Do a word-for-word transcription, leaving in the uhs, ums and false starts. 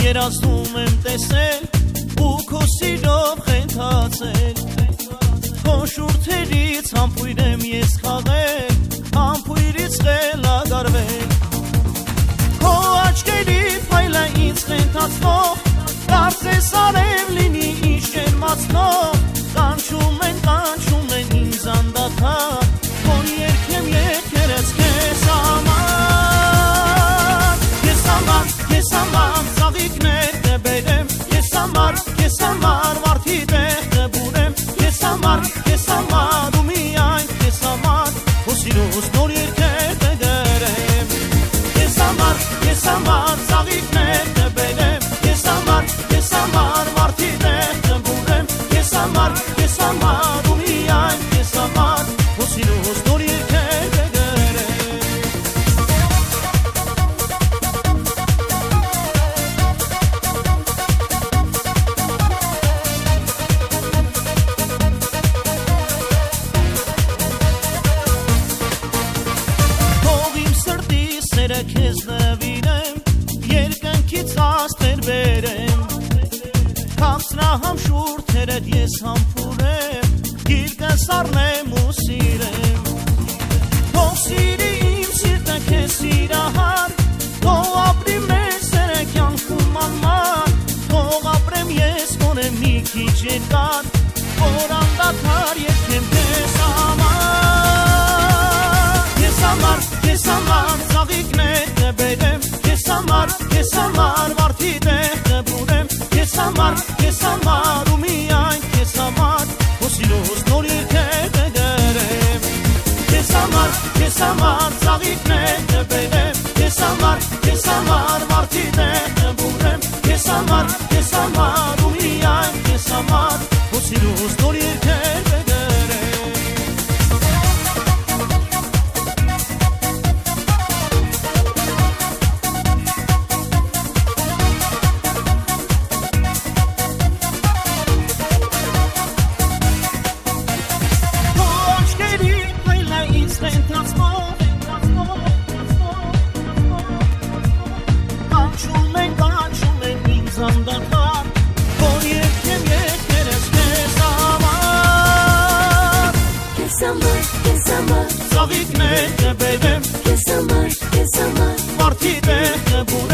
երազում եմ տեսել ու քո սիրով խենթացել քո շուրթերից համբույր եմ ես խաղել համբույրից խելագարվել քո աչքերի փայլը ինձ խենթացնող կարծես արև լինի ինչ ջերմացնող կանչում են կանչում են ինձ անդադար որ երգեմ երգերս քեզ համար քեզ համար քեզ համար ծաղիկներ կբերեմ քեզ համար քեզ համար վարդի տեղ կբուրեմ քեզ համար քեզ համար ու միայն քեզ համար քո սիրուց նոր երգեր կգրեմ քեզ համար քեզ համար ծաղիկներ կբերեմ քեզ համար քեզ համար վարդի տեղ կբուրեմ քեզ համար քեզ համար ու միայն քեզ համար քո սիրուց նոր երգեր կգրեմ քեզ նվիրեմ երկնքից աստղեր բերեմ քաղցրահամ շուրթերդ ես համբուրեմ գիրկս առնեմ ու սիրեմ թող սիրի իմ սիրտը քեզ սիրահար թող ապրի մեր սերը կյանքում անմար թող ապրեմ ես գոնե մի քիչ երկար որ անդադար երգեմ քեզ համար քեզ համար քեզ համար ծաղիկներ կբերեմ քեզ համար քեզ համար վարդի տեղ կբուրեմ քեզ համար քեզ համար ու միայն քեզ համար քո սիրուց նոր երգեր կգրեմ քեզ համար քեզ համար ծաղիկներ կբերեմ քեզ համար քեզ համար վարդի տեղ կբուրեմ քեզ համար քեզ համար ու միայն քեզ համար քո սիրուց նոր երգեր կգրեմ ծաղիկներ կբերեմ քեզ համար քեզ համար վարդի տեղ կբուրեմ